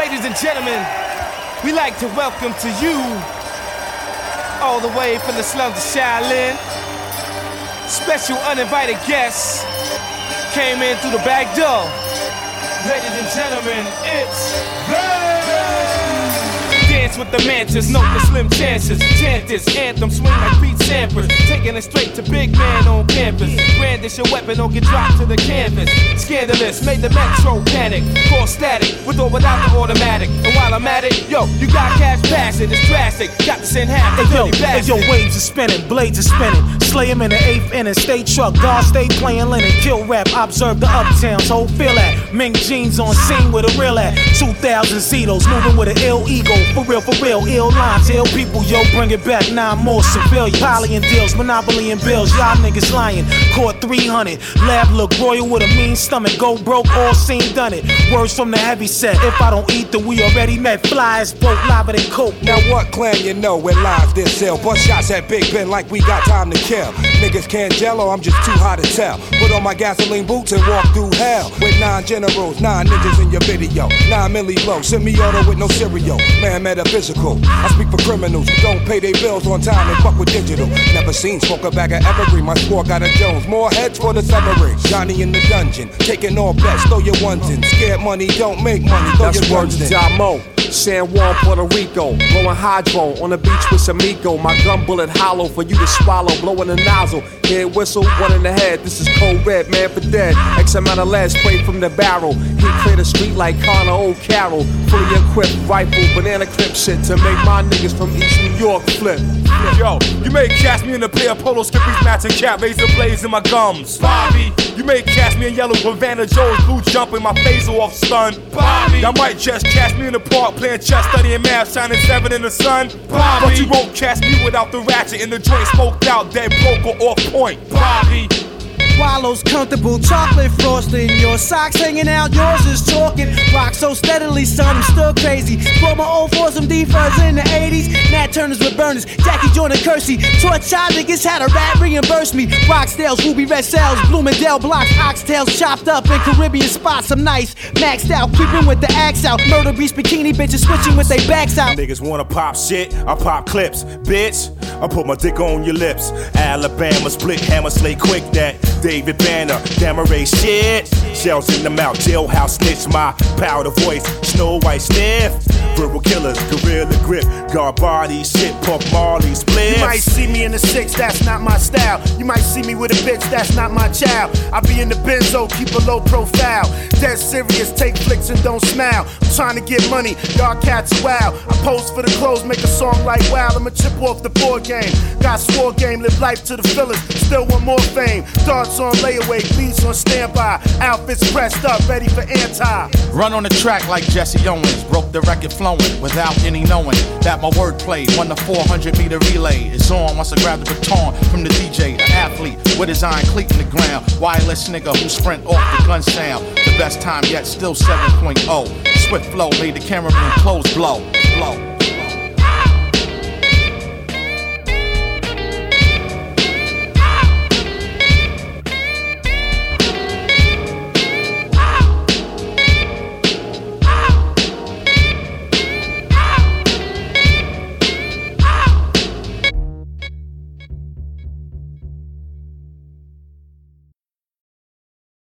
Ladies and gentlemen, we like to welcome to you, all the way from the slums of Shaolin, special uninvited guests came in through the back door. Ladies and gentlemen, it's Dance with the Mantas, note the slim chances. Chant this anthem, swing like Pete Sampras. Taking it straight to big man on campus. Brandish your weapon or get dropped to the canvas. Scandalous, made the metro panic. Cause static, with or without the automatic. And while I'm at it, yo, you got cash passing, it's drastic. Got to send half the dirty bastard. Hey yo, waves are spinning, blades are spinning. Slay him in the 8th inning, stay truck, guard stay playing linen. Kill rap, observe the uptowns, whole feel at. Mink jeans on scene with a real at. 2,000 Zetos, moving with an ill ego. For real, ill lines, ill people, yo, bring it back, 9 more civilians. Poly and deals, monopoly and bills, y'all niggas lying. Caught 300, lab look royal with a mean stomach. Go broke, all seen, done it. Words from the heavy set, if I don't eat, then we already met. Fly as boat, lava than coke. Now what clan you know when live this sell? Bust shots at Big Ben like we got time to kill. Niggas can't jello, I'm just too hot to tell. Put on my gasoline boots and walk through hell. With 9 generals, 9 niggas in your video. 9 milli low, semi-auto with no cereal. Man, metaphysical. I speak for criminals who don't pay their bills on time and fuck with digital. Never seen smoke a bag of evergreen. My score got a Jones. More heads for the submarine. Johnny in the dungeon. Taking all bets, throw your ones in. Scared money, don't make money, throw That's your guns in. Damo. San Juan, Puerto Rico, blowing hydro on the beach with Samico. My gun bullet hollow for you to swallow, blowing a nozzle. Head whistle, one in the head. This is cold red, man for dead. X amount of lead sprayed from the barrel. He cleared the street like Connor O'Carroll. Fully equipped rifle, banana clip shit to make my niggas from East New York flip. Yo, you may cast me in a pair of polo skippies, matching cap, razor blades in my gums. Bobby, you may cast me in yellow with Vanna Joe's blue jumping my face off stun. Bobby, y'all might just cast me in the park playing chess, studying math, shining 7 in the sun. Bobby, but you won't cast me without the ratchet in the joint, smoked out, dead broke or off point. Bobby. Swallows comfortable, chocolate frosting. Your socks hanging out, yours is talking. Rock so steadily, son, I'm still crazy. Brought my old for some D-Fuzz in the 80s. Nat Turners with burners, Jackie Joyner Kersey. Torch child niggas had a rat reimburse me. Roxdale's, Ruby Red Cells, Bloomingdale blocks, oxtails chopped up in Caribbean spots. I'm nice, maxed out, creeping with the axe out. Murder beast bikini bitches switching with their backs out. Niggas wanna pop shit, I pop clips. Bitch, I put my dick on your lips. Alabama split, hammer slay quick that. David Banner, Damaray shit. Shells in the mouth, jailhouse snitch, my powder voice, Snow White sniff. Verbal killers, gorilla grip, guard body, shit, Puff Marley, split. You might see me in the 6, that's not my style. You might see me with a bitch, that's not my child. I be in the benzo, keep a low profile. Dead serious, take flicks and don't smile. I'm trying to get money, y'all cats are wild. I pose for the clothes, make a song like wow. I'ma chip off the board game. Got swore game, live life to the fullest. Still want more fame. Darts on layaway, beats on standby. Outfits pressed up, ready for anti. Run on the track like Jesse Owens. Broke the record flowing without any knowing that my wordplay won the 400-meter relay. It's on once I grab the baton from the DJ. An athlete with his iron cleat in the ground. Wireless nigga who sprint off the gun sound. The best time yet, still 7.0. Swift flow made the cameraman clothes blow.